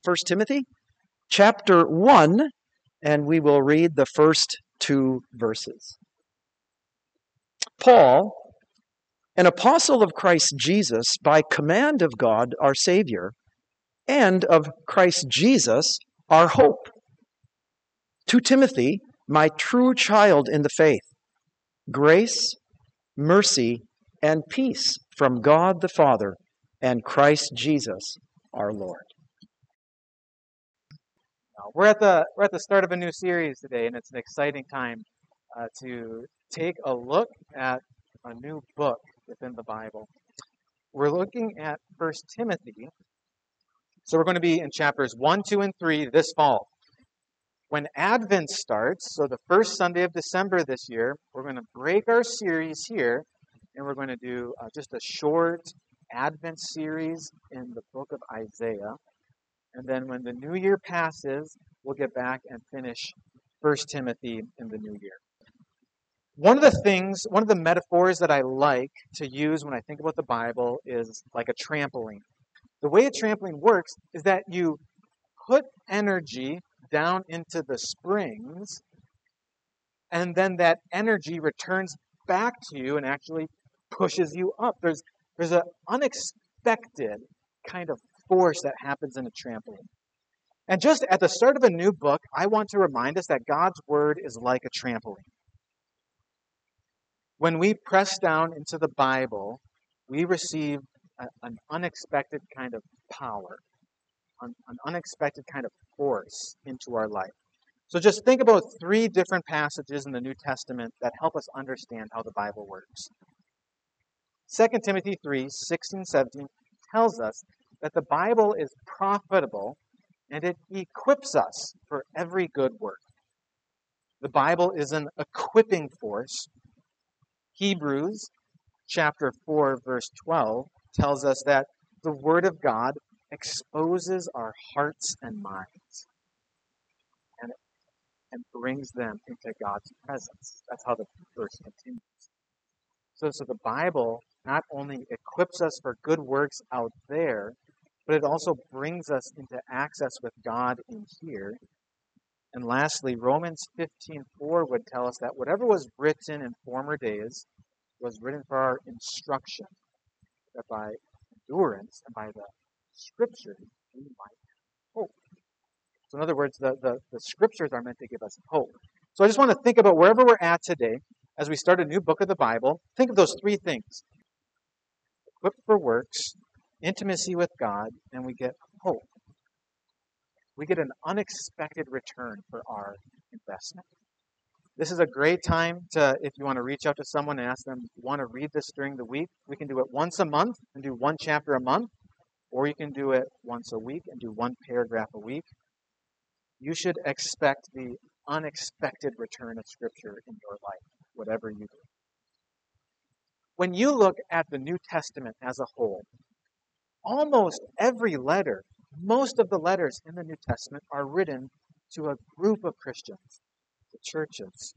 1 Timothy chapter 1, and we will read the first 2 verses. Paul, an apostle of Christ Jesus, by command of God our Savior, and of Christ Jesus our hope. To Timothy, my true child in the faith, grace, mercy, and peace from God the Father and Christ Jesus our Lord. We're at the start of a new series today, and it's an exciting time to take a look at a new book within the Bible. We're looking at 1 Timothy, so we're going to be in chapters 1, 2, and 3 this fall. When Advent starts, so the first Sunday of December this year, we're going to break our series here, and we're going to do just a short Advent series in the book of Isaiah. And then when the new year passes, we'll get back and finish 1 Timothy in the new year. One of the metaphors that I like to use when I think about the Bible is like a trampoline. The way a trampoline works is that you put energy down into the springs, and then that energy returns back to you and actually pushes you up. There's an unexpected kind of force that happens in a trampoline. And just at the start of a new book, I want to remind us that God's Word is like a trampoline. When we press down into the Bible, we receive an unexpected kind of power, an unexpected kind of force into our life. So just think about 3 different passages in the New Testament that help us understand how the Bible works. 2 Timothy 3, 16, 17 tells us that the Bible is profitable and it equips us for every good work. The Bible is an equipping force. Hebrews chapter 4, verse 12 tells us that the Word of God exposes our hearts and minds and brings them into God's presence. That's how the verse continues. So the Bible not only equips us for good works out there, but it also brings us into access with God in here. And lastly, Romans 15:4 would tell us that whatever was written in former days was written for our instruction, that by endurance and by the Scriptures we might hope. So in other words, the Scriptures are meant to give us hope. So I just want to think about wherever we're at today, as we start a new book of the Bible, think of those 3 things. Equipped for works, intimacy with God, and we get hope. We get an unexpected return for our investment. This is a great time if you want to reach out to someone and ask them, want to read this during the week, we can do it once a month and do 1 chapter a month, or you can do it once a week and do 1 paragraph a week. You should expect the unexpected return of Scripture in your life, whatever you do. When you look at the New Testament as a whole, almost every letter, most of the letters in the New Testament are written to a group of Christians, the churches.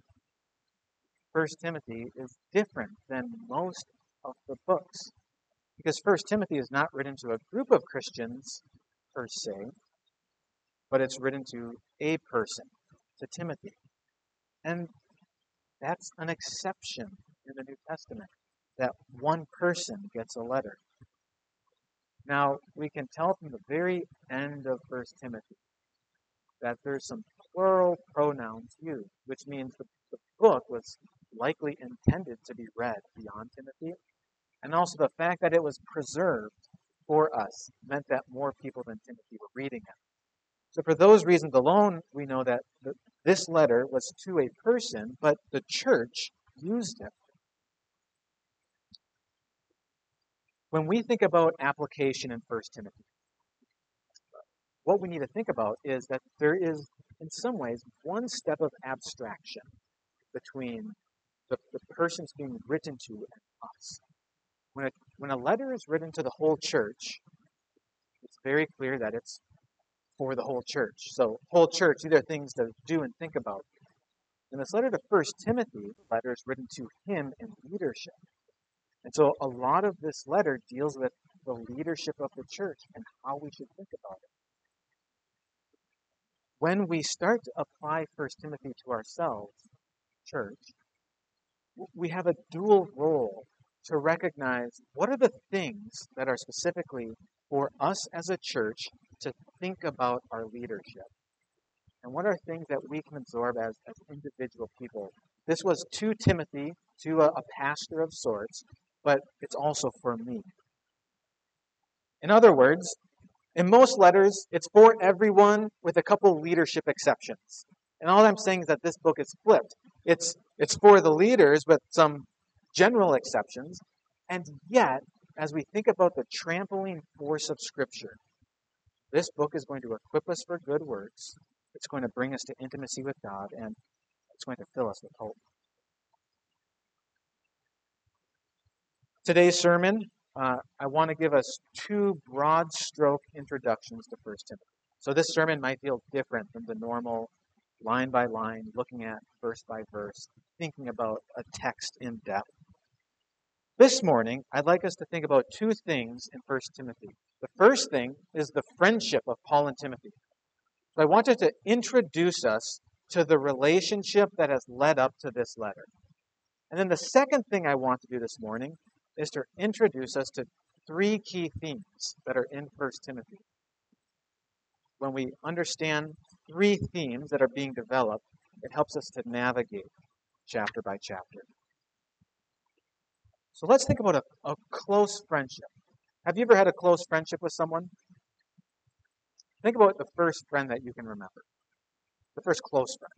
1 Timothy is different than most of the books, because 1 Timothy is not written to a group of Christians per se, but it's written to a person, to Timothy. And that's an exception in the New Testament, that one person gets a letter. Now, we can tell from the very end of 1 Timothy that there's some plural pronouns used, which means the book was likely intended to be read beyond Timothy. And also the fact that it was preserved for us meant that more people than Timothy were reading it. So for those reasons alone, we know that this letter was to a person, but the church used it. When we think about application in 1 Timothy, what we need to think about is that there is, in some ways, one step of abstraction between the persons being written to and us. When a letter is written to the whole church, it's very clear that it's for the whole church. So, whole church, these are things to do and think about. In this letter to 1 Timothy, the letter is written to him in leadership. And so a lot of this letter deals with the leadership of the church and how we should think about it. when we start to apply First Timothy to ourselves, church, we have a dual role to recognize what are the things that are specifically for us as a church to think about our leadership. And what are things that we can absorb as individual people? This was to Timothy, to a pastor of sorts, but it's also for me. In other words, in most letters, it's for everyone with a couple leadership exceptions. And all I'm saying is that this book is flipped. It's for the leaders with some general exceptions. And yet, as we think about the trampling force of Scripture, this book is going to equip us for good works. It's going to bring us to intimacy with God, and it's going to fill us with hope. Today's sermon, I want to give us two broad stroke introductions to 1 Timothy. So this sermon might feel different than the normal line by line, looking at verse by verse, thinking about a text in depth. This morning, I'd like us to think about two things in 1 Timothy. The first thing is the friendship of Paul and Timothy. So I wanted to introduce us to the relationship that has led up to this letter. And then the second thing I want to do this morning is to introduce us to three key themes that are in 1 Timothy. When we understand three themes that are being developed, it helps us to navigate chapter by chapter. So let's think about a close friendship. Have you ever had a close friendship with someone? Think about the first friend that you can remember. The first close friend.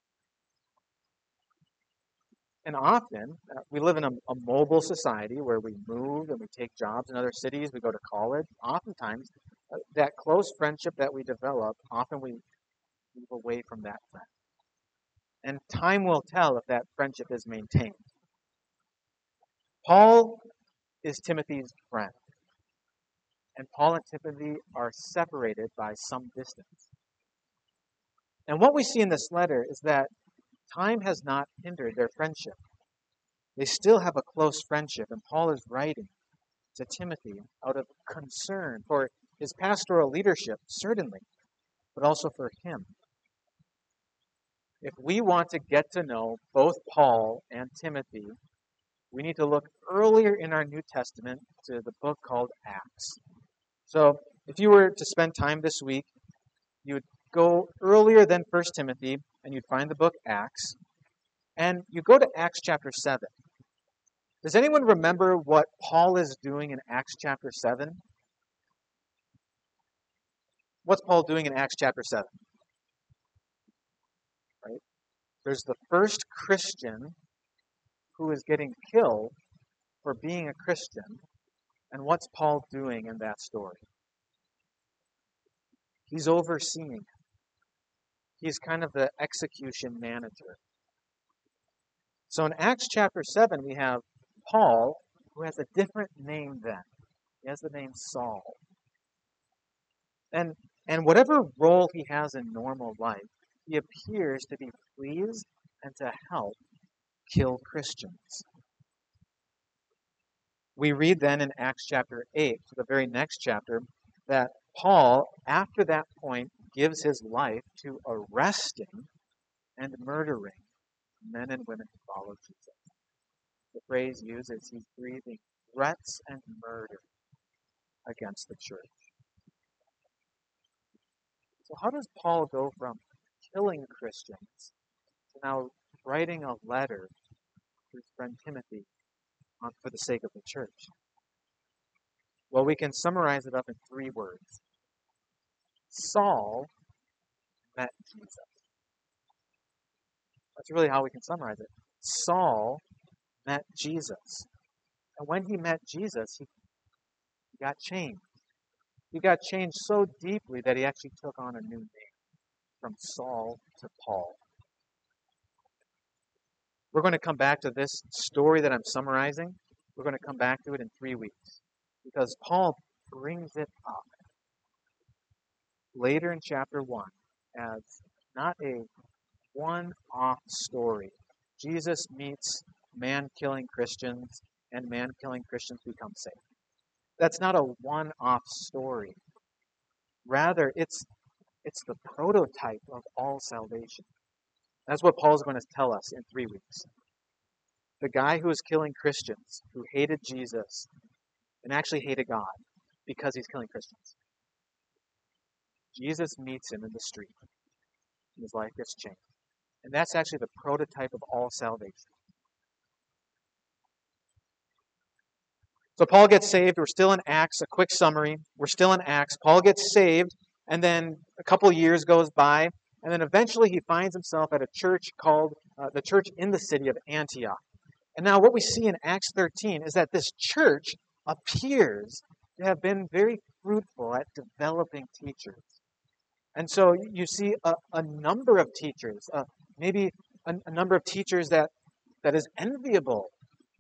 And often, we live in a mobile society where we move and we take jobs in other cities, we go to college. Oftentimes, that close friendship that we develop, often we move away from that friend. And time will tell if that friendship is maintained. Paul is Timothy's friend. And Paul and Timothy are separated by some distance. And what we see in this letter is that time has not hindered their friendship. They still have a close friendship, and Paul is writing to Timothy out of concern for his pastoral leadership, certainly, but also for him. If we want to get to know both Paul and Timothy, we need to look earlier in our New Testament to the book called Acts. So if you were to spend time this week, you would go earlier than 1 Timothy, and you'd find the book Acts, and you go to Acts chapter 7. Does anyone remember what Paul is doing in Acts chapter 7? What's Paul doing in Acts chapter 7? Right? There's the first Christian who is getting killed for being a Christian. And what's Paul doing in that story? He's overseeing. He's kind of the execution manager. So in Acts chapter 7, we have Paul, who has a different name then. He has the name Saul. And whatever role he has in normal life, he appears to be pleased and to help kill Christians. We read then in Acts chapter 8, to the very next chapter, that Paul, after that point, gives his life to arresting and murdering men and women who follow Jesus. The phrase used is he's breathing threats and murder against the church. So how does Paul go from killing Christians to now writing a letter to his friend Timothy for the sake of the church? Well, we can summarize it up in three words. Saul met Jesus. That's really how we can summarize it. Saul met Jesus. And when he met Jesus, he got changed. He got changed so deeply that he actually took on a new name, from Saul to Paul. We're going to come back to this story that I'm summarizing. We're going to come back to it in 3 weeks, because Paul brings it up later in chapter 1 as not a one-off story. Jesus meets man-killing Christians, and man-killing Christians become saved. That's not a one-off story. Rather, it's it's the prototype of all salvation. That's what Paul's going to tell us in 3 weeks. The guy who was killing Christians, who hated Jesus, and actually hated God because he's killing Christians. Jesus meets him in the street, and his life gets changed. And that's actually the prototype of all salvation. So Paul gets saved. We're still in Acts. A quick summary. We're still in Acts. Paul gets saved, and then a couple years goes by, and then eventually he finds himself at a church called the church in the city of Antioch. And now what we see in Acts 13 is that this church appears to have been very fruitful at developing teachers. And so you see a number of teachers, maybe a number of teachers that is enviable.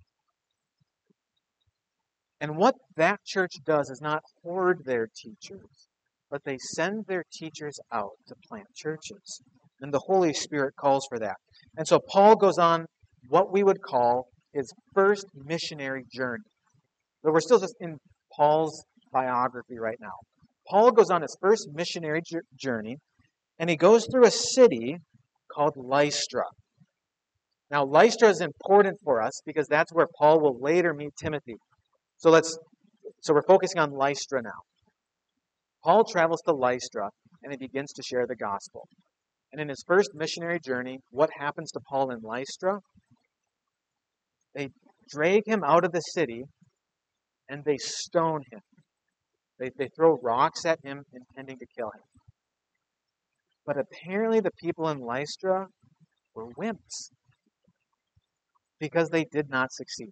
And what that church does is not hoard their teachers, but they send their teachers out to plant churches. And the Holy Spirit calls for that. And so Paul goes on what we would call his first missionary journey. But we're still just in Paul's biography right now. Paul goes on his first missionary journey, and he goes through a city called Lystra. Now, Lystra is important for us because that's where Paul will later meet Timothy. So we're focusing on Lystra now. Paul travels to Lystra, and he begins to share the gospel. And in his first missionary journey, what happens to Paul in Lystra? They drag him out of the city, and they stone him. They throw rocks at him, intending to kill him. But apparently the people in Lystra were wimps, because they did not succeed.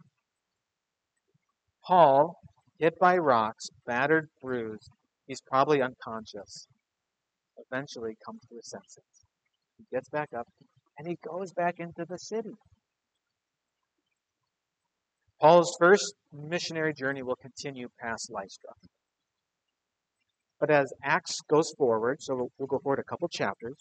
Paul, hit by rocks, battered, bruised, he's probably unconscious, eventually comes to his senses. He gets back up, and he goes back into the city. Paul's first missionary journey will continue past Lystra. But as Acts goes forward, so we'll go forward a couple chapters.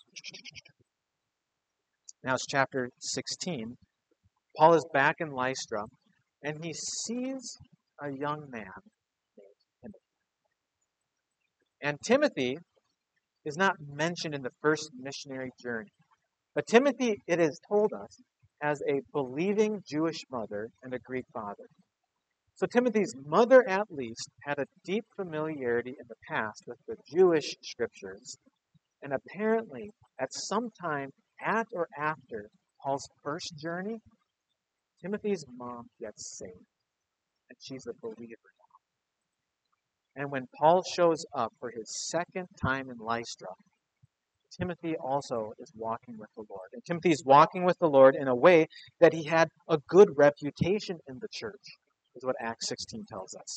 Now it's chapter 16. Paul is back in Lystra, and he sees a young man named Timothy. And Timothy is not mentioned in the first missionary journey. But Timothy, it is told us, has a believing Jewish mother and a Greek father. So Timothy's mother, at least, had a deep familiarity in the past with the Jewish scriptures. And apparently, at some time at or after Paul's first journey, Timothy's mom gets saved. And she's a believer now. And when Paul shows up for his second time in Lystra, Timothy also is walking with the Lord. And Timothy is walking with the Lord in a way that he had a good reputation in the church, is what Acts 16 tells us.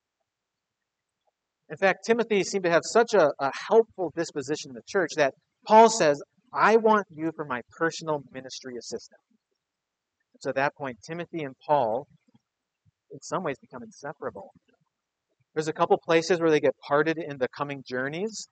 In fact, Timothy seemed to have such a helpful disposition in the church that Paul says, I want you for my personal ministry assistant. And so at that point, Timothy and Paul, in some ways, become inseparable. There's a couple places where they get parted in the coming journeys.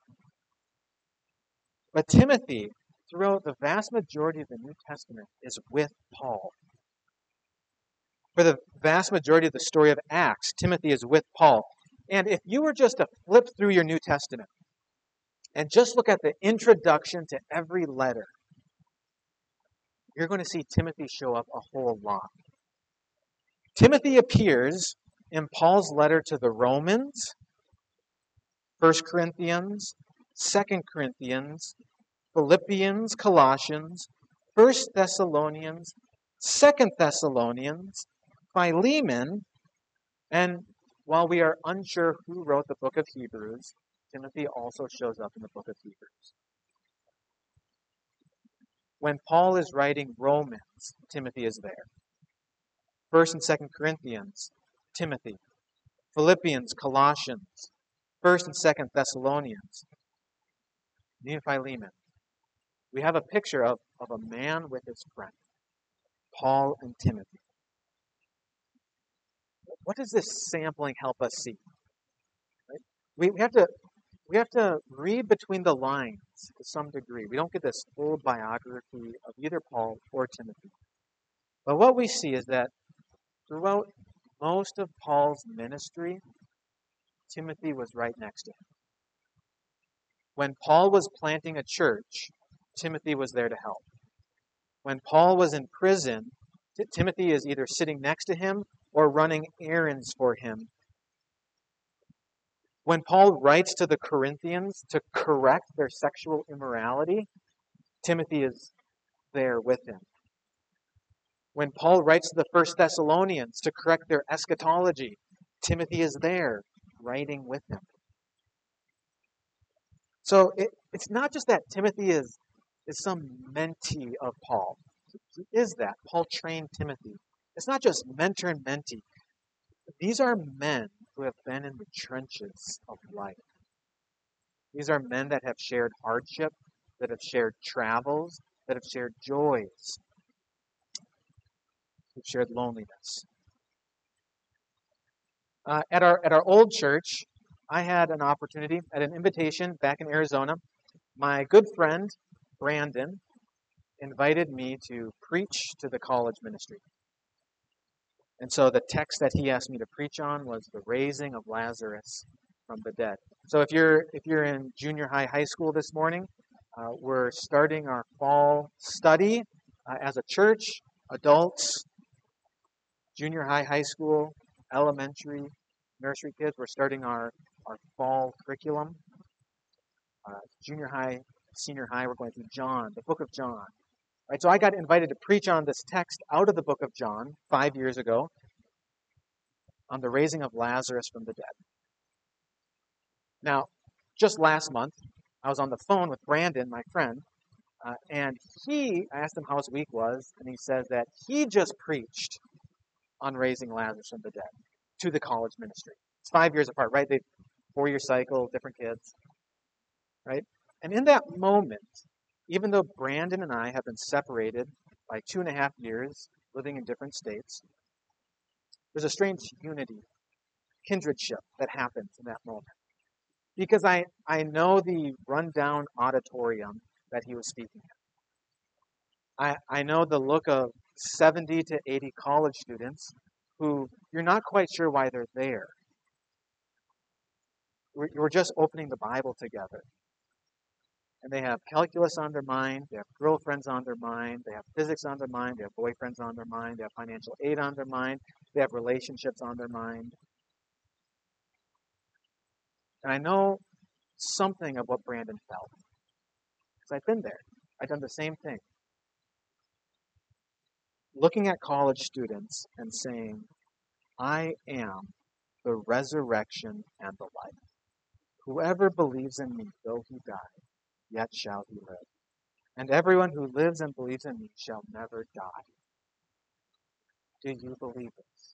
But Timothy, throughout the vast majority of the New Testament, is with Paul. For the vast majority of the story of Acts, Timothy is with Paul. And if you were just to flip through your New Testament and just look at the introduction to every letter, you're going to see Timothy show up a whole lot. Timothy appears in Paul's letter to the Romans, 1 Corinthians, 2 Corinthians, Philippians, Colossians, 1 Thessalonians, 2 Thessalonians, Philemon, and while we are unsure who wrote the book of Hebrews, Timothy also shows up in the book of Hebrews. When Paul is writing Romans, Timothy is there. 1 and 2 Corinthians, Timothy. Philippians, Colossians, 1 and 2 Thessalonians, and Philemon. We have a picture of a man with his friend, Paul and Timothy. What does this sampling help us see? Right? We have to read between the lines to some degree. We don't get this full biography of either Paul or Timothy. But what we see is that throughout most of Paul's ministry, Timothy was right next to him. When Paul was planting a church, Timothy was there to help. When Paul was in prison, Timothy is either sitting next to him or running errands for him. When Paul writes to the Corinthians to correct their sexual immorality, Timothy is there with him. When Paul writes to the First Thessalonians to correct their eschatology, Timothy is there writing with him. So it's not just that Timothy is some mentee of Paul. He is that. Paul trained Timothy. It's not just mentor and mentee. These are men who have been in the trenches of life. These are men that have shared hardship, that have shared travels, that have shared joys, who've shared loneliness. At our old church, I had an opportunity, at an invitation back in Arizona. My good friend, Brandon, invited me to preach to the college ministry. And so the text that he asked me to preach on was the raising of Lazarus from the dead. So if you're in junior high school this morning, we're starting our fall study as a church, adults, junior high school, elementary, nursery kids. We're starting our fall curriculum. Junior high, senior high, we're going through John, the book of John. Right, so I got invited to preach on this text out of the book of John 5 years ago on the raising of Lazarus from the dead. Now, just last month, I was on the phone with Brandon, my friend, and I asked him how his week was, and he says that he just preached on raising Lazarus from the dead to the college ministry. It's 5 years apart, right? They 4-year cycle, different kids, right? And in that moment, even though Brandon and I have been separated by 2.5 years, living in different states, there's a strange unity, kindredship that happens in that moment. Because I know the rundown auditorium that he was speaking at. I know the look of 70 to 80 college students who you're not quite sure why they're there. We're just opening the Bible together. And they have calculus on their mind, they have girlfriends on their mind, they have physics on their mind, they have boyfriends on their mind, they have financial aid on their mind, they have relationships on their mind. And I know something of what Brandon felt. Because I've been there. I've done the same thing. Looking at college students and saying, I am the resurrection and the life. Whoever believes in me, though he die, yet shall he live. And everyone who lives and believes in me shall never die. Do you believe this?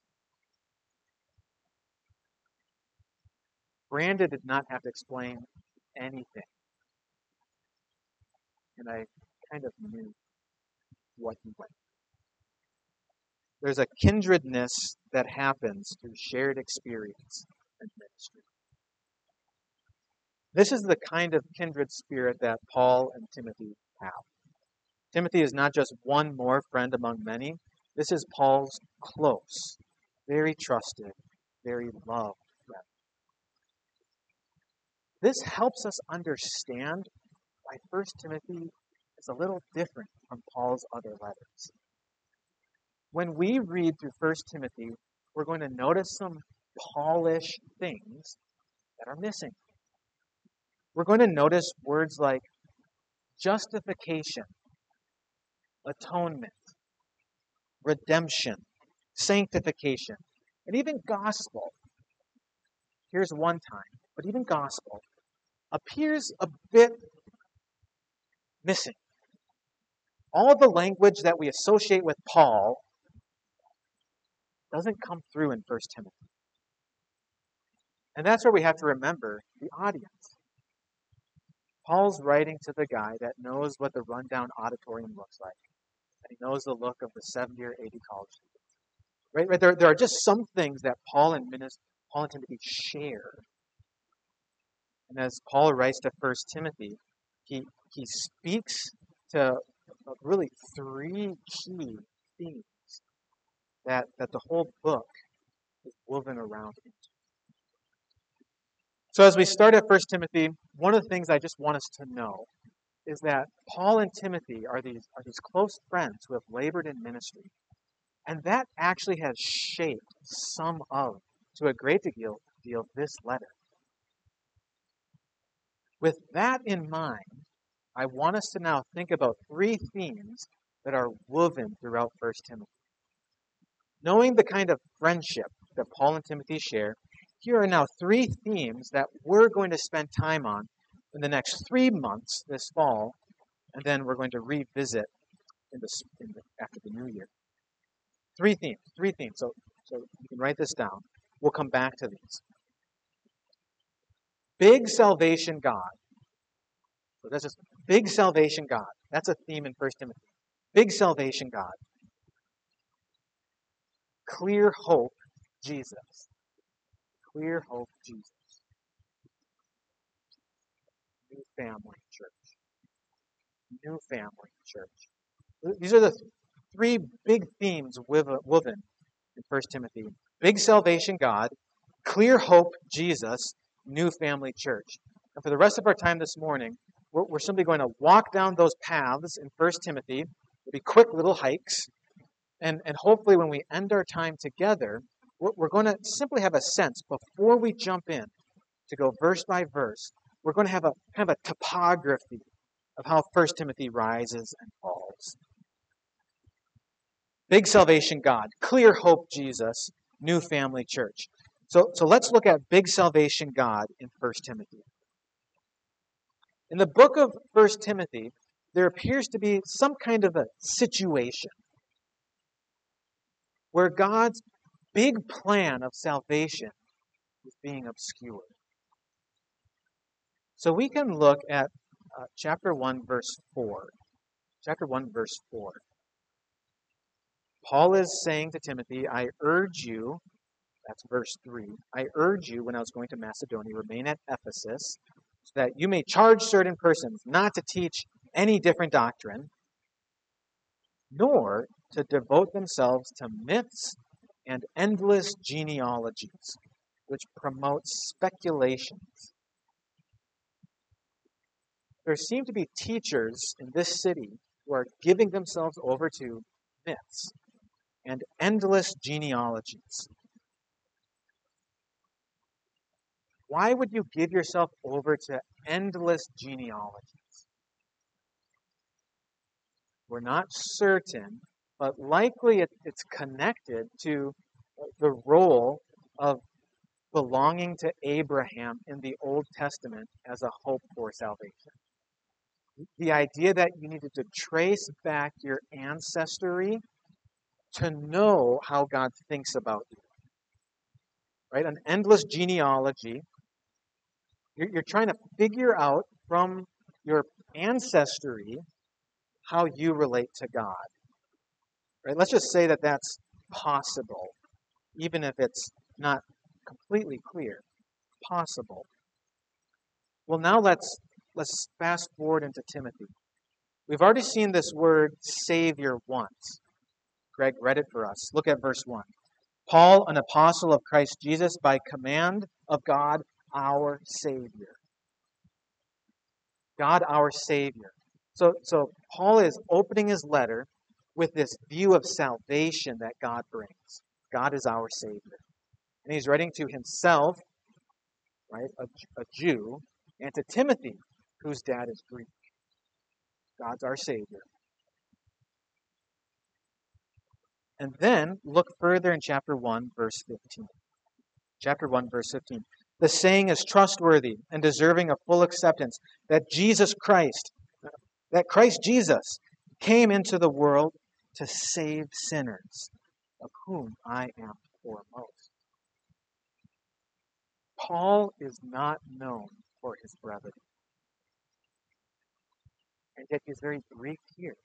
Brandon did not have to explain anything. And I kind of knew what he went through. There's a kindredness that happens through shared experience and ministry. This is the kind of kindred spirit that Paul and Timothy have. Timothy is not just one more friend among many. This is Paul's close, very trusted, very loved friend. This helps us understand why 1 Timothy is a little different from Paul's other letters. When we read through 1 Timothy, we're going to notice some Paulish things that are missing. We're going to notice words like justification, atonement, redemption, sanctification, and even gospel. Here's one time, but even gospel appears a bit missing. All the language that we associate with Paul doesn't come through in 1 Timothy. And that's where we have to remember the audience. Paul's writing to the guy that knows what the rundown auditorium looks like. And he knows the look of the 70 or 80 college students. Right? There are just some things that Paul and Timothy share. And as Paul writes to 1 Timothy, he speaks to really 3 key themes that the whole book is woven around into. So as we start at 1 Timothy, one of the things I just want us to know is that Paul and Timothy are these close friends who have labored in ministry. And that actually has shaped some of, to a great deal, this letter. With that in mind, I want us to now think about three themes that are woven throughout 1 Timothy. Knowing the kind of friendship that Paul and Timothy share, here are now three themes that we're going to spend time on in the next 3 months this fall, and then we're going to revisit after the new year. Three themes. So you can write this down. We'll come back to these. Big salvation God. So that's just big salvation God. That's a theme in 1 Timothy. Big salvation God. Clear hope Jesus. Clear hope Jesus. New family church. New family church. These are the three big themes woven in 1 Timothy. Big salvation God, clear hope Jesus, new family church. And for the rest of our time this morning, we're simply going to walk down those paths in 1 Timothy. It'll be quick little hikes. And hopefully when we end our time together, we're going to simply have a sense before we jump in to go verse by verse. We're going to have a kind of a topography of how 1 Timothy rises and falls. Big salvation God, clear hope Jesus, new family church. So let's look at big salvation God in 1 Timothy. In the book of 1 Timothy, there appears to be some kind of a situation where God's big plan of salvation is being obscured. So we can look at chapter 1, verse 4. Chapter 1, verse 4. Paul is saying to Timothy, I urge you, that's verse 3, I urge you when I was going to Macedonia, remain at Ephesus, so that you may charge certain persons not to teach any different doctrine, nor to devote themselves to myths and endless genealogies, which promote speculations. There seem to be teachers in this city who are giving themselves over to myths and endless genealogies. Why would you give yourself over to endless genealogies? We're not certain, but likely it's connected to the role of belonging to Abraham in the Old Testament as a hope for salvation. The idea that you needed to trace back your ancestry to know how God thinks about you. Right? An endless genealogy. You're trying to figure out from your ancestry how you relate to God. Right? Let's just say that that's possible, even if it's not completely clear. Possible. Well, now let's fast forward into Timothy. We've already seen this word Savior once. Greg read it for us. Look at verse 1. Paul, an apostle of Christ Jesus, by command of God, our Savior. God, our Savior. So Paul is opening his letter with this view of salvation that God brings. God is our Savior. And he's writing to himself, right, a Jew, and to Timothy, whose dad is Greek. God's our Savior. And then look further in chapter 1, verse 15. Chapter 1, verse 15. The saying is trustworthy and deserving of full acceptance that Christ Jesus came into the world to save sinners, of whom I am foremost. Paul is not known for his brevity. And yet he's very brief here.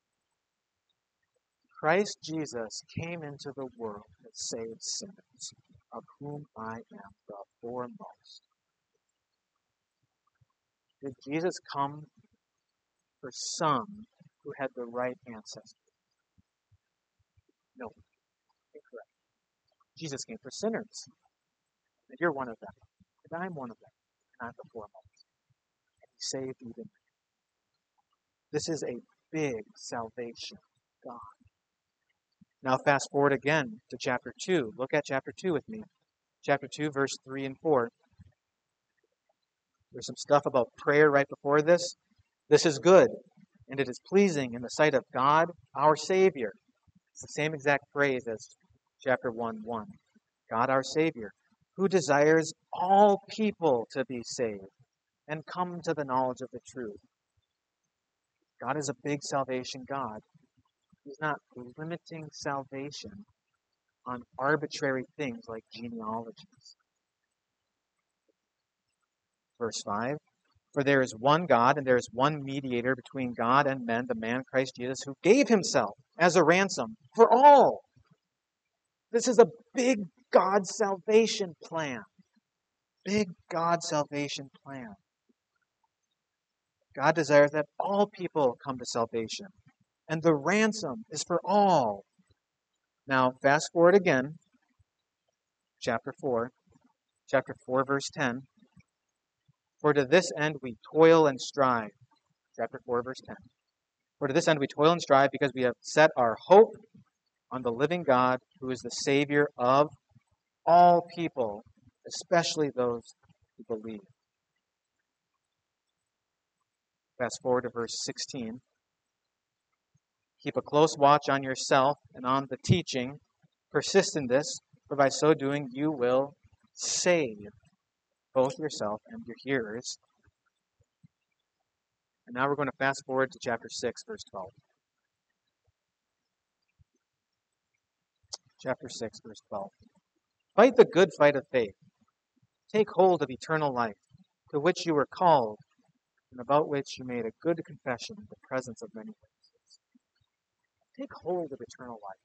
Christ Jesus came into the world to save sinners, of whom I am the foremost. Did Jesus come for some who had the right ancestry? No, incorrect. Jesus came for sinners. And you're one of them. And I'm one of them. And I'm the foremost. saved even. This is a big salvation, God. Now fast forward again to chapter 2. Look at chapter 2 with me. Chapter 2, verse 3 and 4. There's some stuff about prayer right before this. This is good, and it is pleasing in the sight of God, our Savior. It's the same exact phrase as chapter 1:1. God, our Savior, who desires all people to be saved and come to the knowledge of the truth. God is a big salvation God. He's not limiting salvation on arbitrary things like genealogies. Verse 5, for there is one God and there is one mediator between God and men, the man Christ Jesus, who gave himself as a ransom for all. This is a big God salvation plan. Big God salvation plan. God desires that all people come to salvation. And the ransom is for all. Now, fast forward again. Chapter 4, verse 10. For to this end we toil and strive. Chapter 4, verse 10. For to this end we toil and strive because we have set our hope on the living God, who is the Savior of all people, especially those who believe. Fast forward to verse 16. Keep a close watch on yourself and on the teaching. Persist in this, for by so doing you will save both yourself and your hearers. And now we're going to fast forward to chapter 6, verse 12. Chapter 6, verse 12. Fight the good fight of faith. Take hold of eternal life, to which you were called, and about which you made a good confession in the presence of many witnesses. Take hold of eternal life.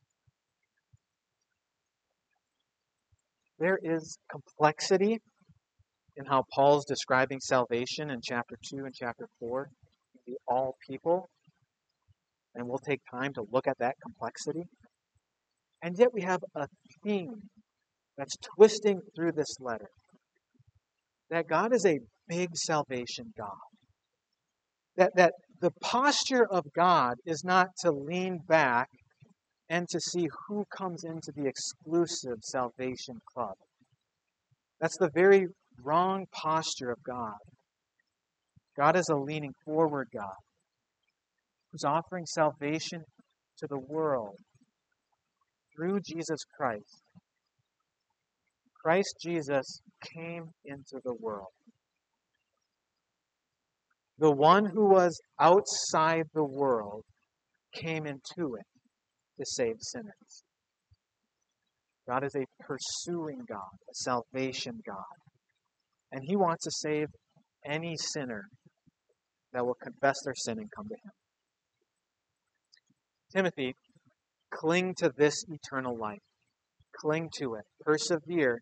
There is complexity in how Paul's describing salvation in chapter 2 and chapter 4, the all people, and we'll take time to look at that complexity. And yet we have a theme that's twisting through this letter, that God is a big salvation God. That the posture of God is not to lean back and to see who comes into the exclusive salvation club. That's the very wrong posture of God. God is a leaning forward God who's offering salvation to the world through Jesus Christ. Christ Jesus came into the world. The one who was outside the world came into it to save sinners. God is a pursuing God, a salvation God. And he wants to save any sinner that will confess their sin and come to him. Timothy, cling to this eternal life. Cling to it. Persevere.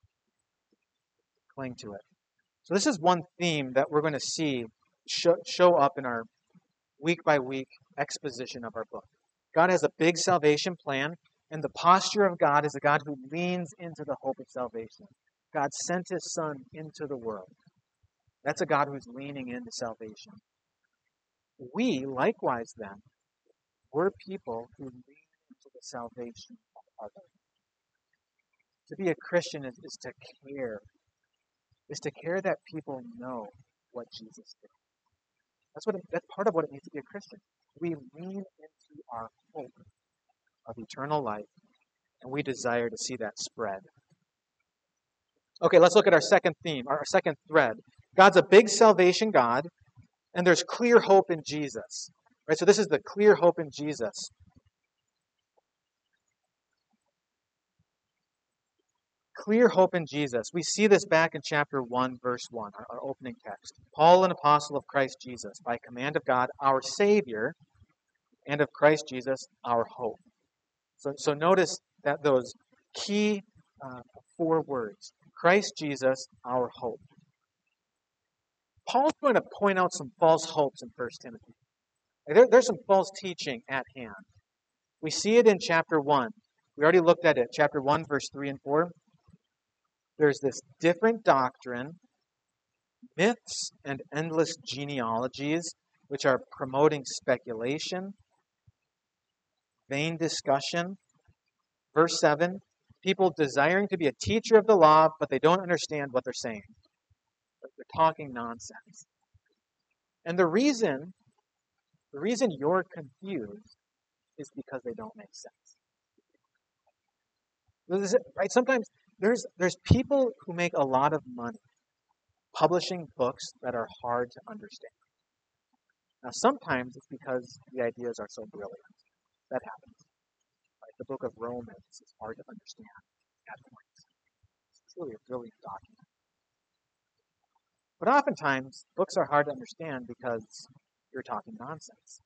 Cling to it. So this is one theme that we're going to see show up in our week-by-week exposition of our book. God has a big salvation plan, and the posture of God is a God who leans into the hope of salvation. God sent his Son into the world. That's a God who's leaning into salvation. We, likewise then, we're people who lean into the salvation of others. To be a Christian is to care. Is to care that people know what Jesus did. That's part of what it means to be a Christian. We lean into our hope of eternal life, and we desire to see that spread. Okay, let's look at our second theme, our second thread. God's a big salvation God, and there's clear hope in Jesus. Right? So this is the clear hope in Jesus. Clear hope in Jesus. We see this back in chapter 1, verse 1, our opening text. Paul, an apostle of Christ Jesus, by command of God, our Savior, and of Christ Jesus, our hope. So notice that those key 4 words. Christ Jesus, our hope. Paul's going to point out some false hopes in 1 Timothy. There's some false teaching at hand. We see it in chapter 1. We already looked at it. Chapter 1, verse 3 and 4. There's this different doctrine myths and endless genealogies, which are promoting speculation, vain discussion. Verse 7, people desiring to be a teacher of the law, but they don't understand what they're saying. They're talking nonsense. And the reason you're confused is because they don't make sense. Right? Sometimes there's people who make a lot of money publishing books that are hard to understand. Now, sometimes it's because the ideas are so brilliant. That happens. Right? The book of Romans is hard to understand at points. It's truly a brilliant document. But oftentimes, books are hard to understand because you're talking nonsense.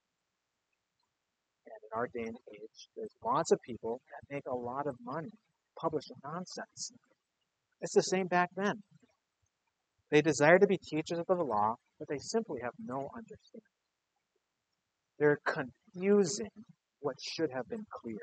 And in our day and age, there's lots of people that make a lot of money publishing nonsense. It's the same back then. They desire to be teachers of the law, but they simply have no understanding. They're confusing what should have been clear.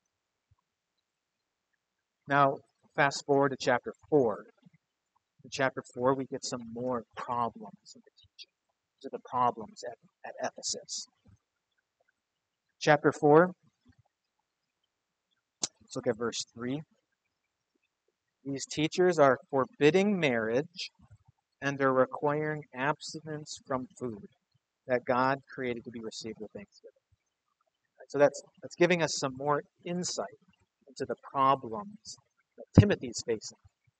Now, fast forward to chapter 4. In chapter 4, we get some more problems in the teaching. These are the problems at Ephesus. Chapter 4, let's look at verse 3. These teachers are forbidding marriage, and they're requiring abstinence from food that God created to be received with thanksgiving. Right, so that's giving us some more insight into the problems that Timothy's facing.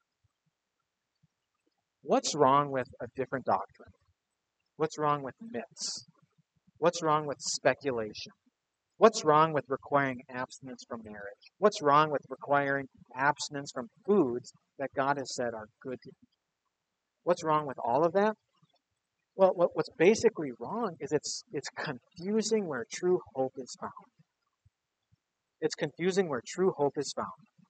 What's wrong with a different doctrine? What's wrong with myths? What's wrong with speculation? What's wrong with requiring abstinence from marriage? What's wrong with requiring abstinence from foods that God has said are good to eat? What's wrong with all of that? Well, what's basically wrong is it's confusing where true hope is found. It's confusing where true hope is found.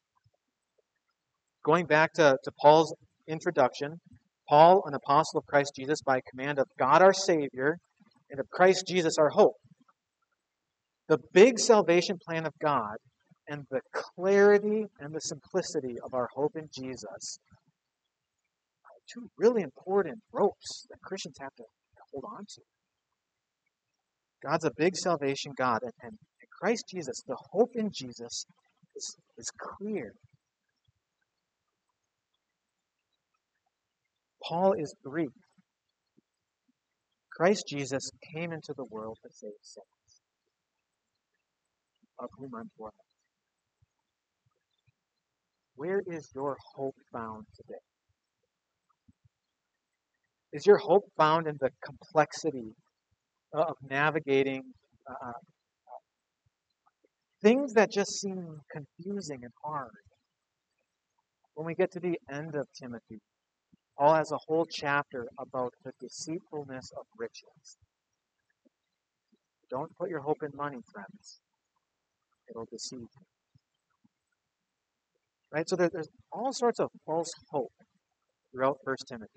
Going back to Paul's introduction, Paul, an apostle of Christ Jesus by command of God our Savior and of Christ Jesus our hope. The big salvation plan of God and the clarity and the simplicity of our hope in Jesus are two really important ropes that Christians have to hold on to. God's a big salvation God, and Christ Jesus, the hope in Jesus is clear. Paul is Greek. Christ Jesus came into the world to save sinners, of whom I'm foremost. Where is your hope found today? Is your hope found in the complexity of navigating things that just seem confusing and hard? When we get to the end of Timothy, Paul has a whole chapter about the deceitfulness of riches. Don't put your hope in money, friends. It'll deceive you. Right? So there's all sorts of false hope throughout 1 Timothy.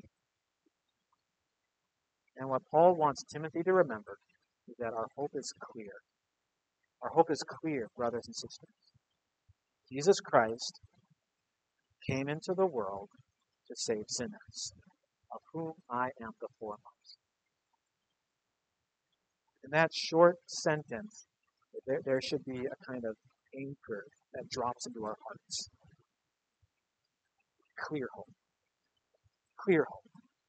And what Paul wants Timothy to remember is that our hope is clear. Our hope is clear, brothers and sisters. Jesus Christ came into the world to save sinners, of whom I am the foremost. In that short sentence, there should be a kind of anchor that drops into our hearts. Clear hope. Clear hope.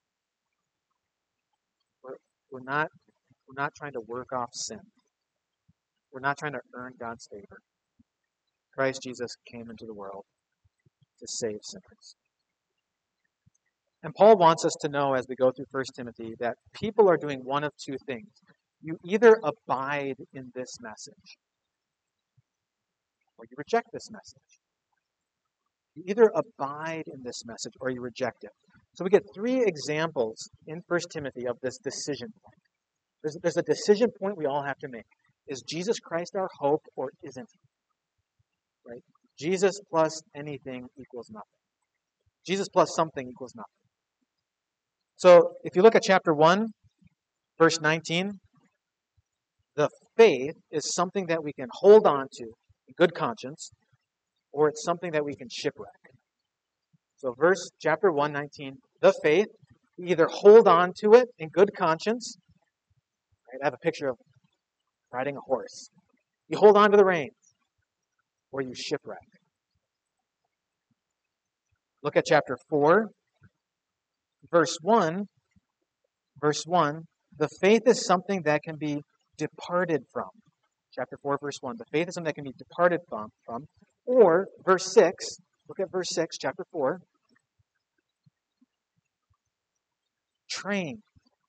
We're not trying to work off sin. We're not trying to earn God's favor. Christ Jesus came into the world to save sinners. And Paul wants us to know as we go through 1 Timothy that people are doing one of two things. You either abide in this message or you reject this message. You either abide in this message or you reject it. So we get three examples in 1 Timothy of this decision point. There's a decision point we all have to make. Is Jesus Christ our hope or isn't he? Right? Jesus plus anything equals nothing. Jesus plus something equals nothing. So if you look at chapter 1, verse 19, the faith is something that we can hold on to in good conscience, or it's something that we can shipwreck. So chapter 1:19, the faith You either hold on to it in good conscience. Right? I have a picture of riding a horse. You hold on to the reins, or you shipwreck. Look at chapter 4, verse 1. Verse 1, the faith is something that can be departed from. Chapter 4, verse 1. The faith is something that can be departed from. Or, verse 6, look at verse 6, chapter 4. Train.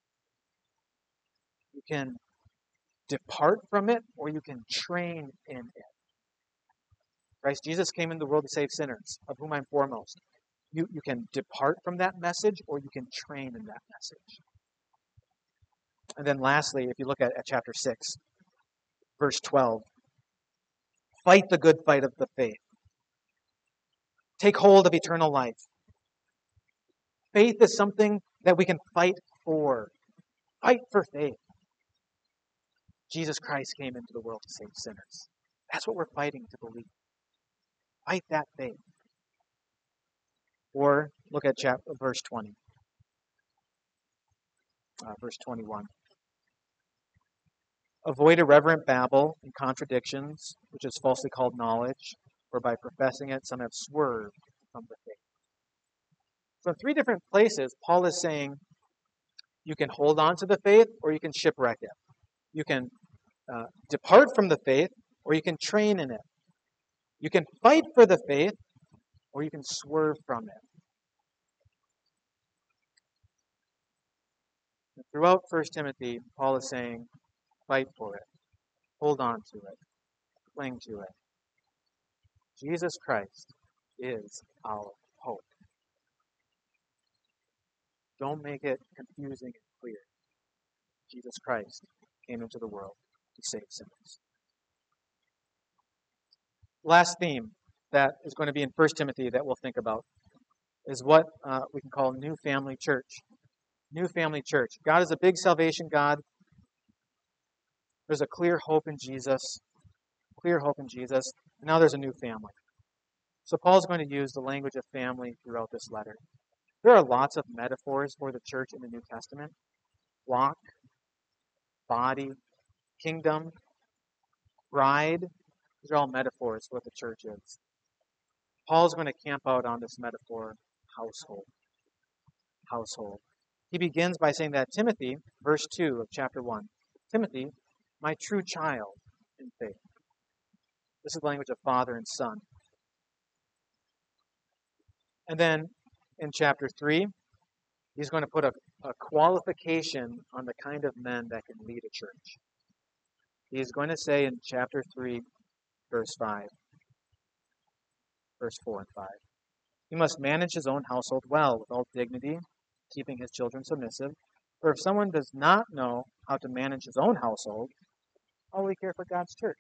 You can depart from it, or you can train in it. Christ Jesus came into the world to save sinners, of whom I'm foremost. You can depart from that message, or you can train in that message. And then lastly, if you look at chapter 6, verse 12, fight the good fight of the faith. Take hold of eternal life. Faith is something that we can fight for. Fight for faith. Jesus Christ came into the world to save sinners. That's what we're fighting to believe. Fight that faith. Or look at verse 20. Verse 21. Avoid irreverent babble and contradictions, which is falsely called knowledge, for by professing it, some have swerved from the faith. So in three different places, Paul is saying you can hold on to the faith or you can shipwreck it. You can depart from the faith or you can train in it. You can fight for the faith or you can swerve from it. And throughout 1 Timothy, Paul is saying, fight for it. Hold on to it. Cling to it. Jesus Christ is our hope. Don't make it confusing and clear. Jesus Christ came into the world to save sinners. Last theme that is going to be in 1 Timothy that we'll think about is what we can call New Family Church. New Family Church. God is a big salvation God. There's a clear hope in Jesus. Clear hope in Jesus. And now there's a new family. So Paul's going to use the language of family throughout this letter. There are lots of metaphors for the church in the New Testament. Flock, body, kingdom, bride. These are all metaphors for what the church is. Paul's going to camp out on this metaphor, household. Household. He begins by saying that Timothy, verse 2 of chapter 1, Timothy, my true child in faith. This is the language of father and son. And then in chapter 3, he's going to put a qualification on the kind of men that can lead a church. He's going to say in chapter 3, verse 5, verse 4 and 5, he must manage his own household well with all dignity, keeping his children submissive. For if someone does not know how to manage his own household, how will he care for God's church?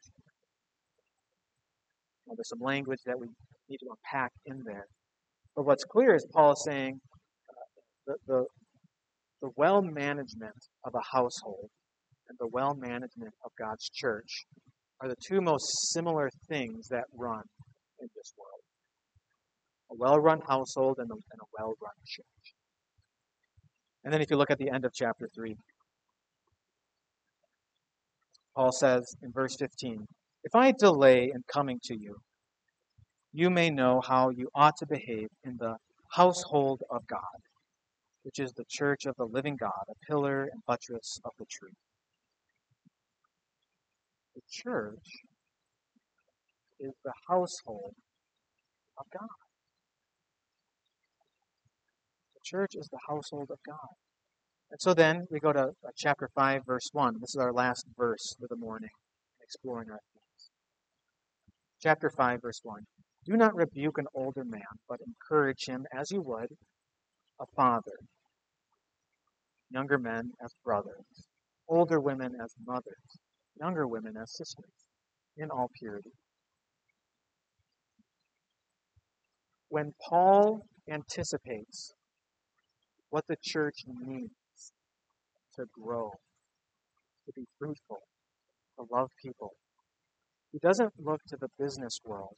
Well, there's some language that we need to unpack in there. But what's clear is Paul is saying the well-management of a household and the well-management of God's church are the two most similar things that run in this world. A well-run household and a well-run church. And then if you look at the end of chapter 3, Paul says in verse 15, if I delay in coming to you, you may know how you ought to behave in the household of God, which is the church of the living God, a pillar and buttress of the truth. The church is the household of God. The church is the household of God. And so then we go to chapter 5, verse 1. This is our last verse for the morning, exploring our themes. Chapter 5, verse 1. Do not rebuke an older man, but encourage him as you would a father. Younger men as brothers. Older women as mothers. Younger women as sisters. In all purity. When Paul anticipates what the church needs to grow, to be fruitful, to love people, he doesn't look to the business world.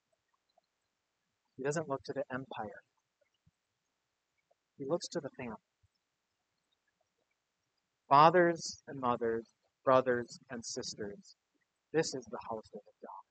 He doesn't look to the empire. He looks to the family. Fathers and mothers, brothers and sisters, this is the household of God.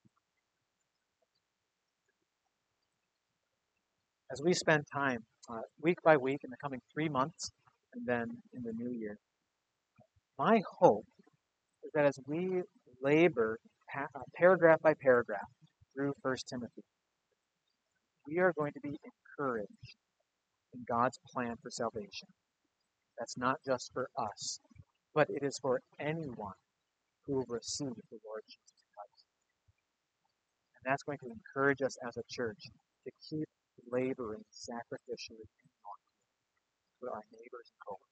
As we spend time week by week in the coming 3 months and then in the new year, my hope is that as we labor paragraph by paragraph through 1 Timothy, we are going to be encouraged in God's plan for salvation. That's not just for us, but it is for anyone who will receive the Lord Jesus Christ. And that's going to encourage us as a church to keep laboring sacrificially for our neighbors and coworkers.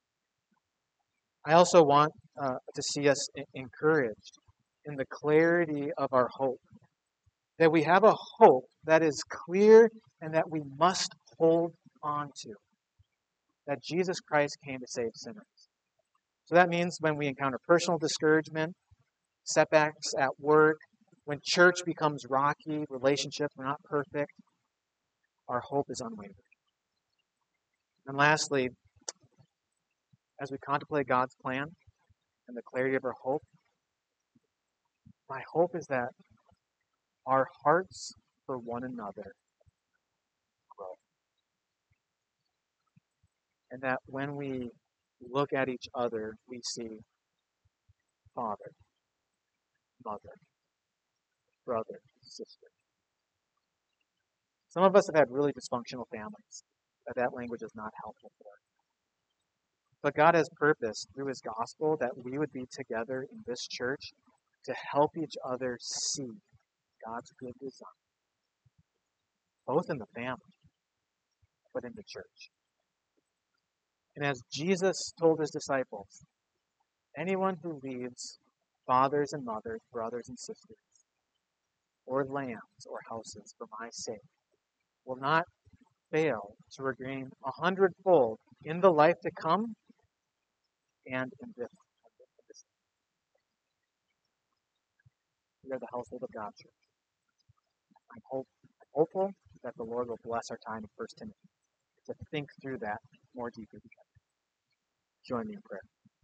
I also want to see us encouraged in the clarity of our hope. That we have a hope that is clear and that we must hold on to. That Jesus Christ came to save sinners. So that means when we encounter personal discouragement, setbacks at work, when church becomes rocky, relationships are not perfect, our hope is unwavering. And lastly, as we contemplate God's plan and the clarity of our hope, my hope is that our hearts for one another grow. And that when we look at each other, we see father, mother, brother, sister. Some of us have had really dysfunctional families, that language is not helpful for. But God has purpose through His gospel that we would be together in this church to help each other see God's good design, both in the family, but in the church. And as Jesus told His disciples, anyone who leaves fathers and mothers, brothers and sisters, or lands or houses for my sake, will not fail to regain 100-fold in the life to come and in this. We are the household of God, church. I'm hopeful that the Lord will bless our time in 1 Timothy to think through that more deeply together. Join me in prayer.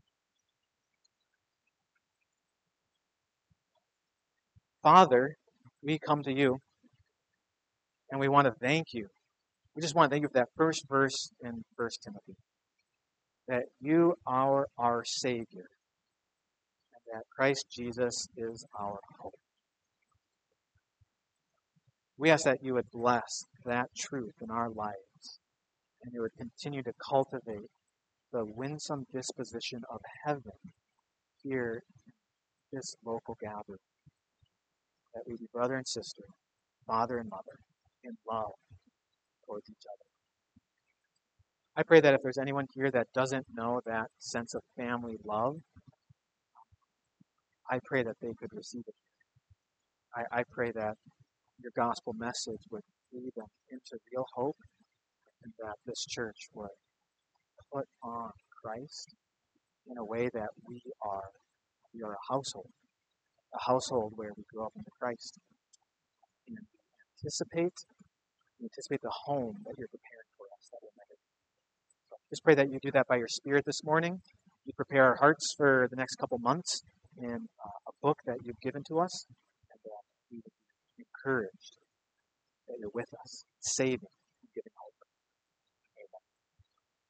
Father, we come to you and we want to thank you. We just want to thank you for that first verse in 1 Timothy. That you are our Savior. And that Christ Jesus is our hope. We ask that you would bless that truth in our lives. And you would continue to cultivate the winsome disposition of heaven here in this local gathering. That we be brother and sister, father and mother, in love towards each other. I pray that if there's anyone here that doesn't know that sense of family love, I pray that they could receive it. I pray that your gospel message would lead them into real hope, and that this church would put on Christ in a way that we are a household where we grow up into Christ. And we anticipate the home that you're preparing for us that will never. So just pray that you do that by your Spirit this morning. You prepare our hearts for the next couple months in a book that you've given to us, and that we would be encouraged that you're with us, saving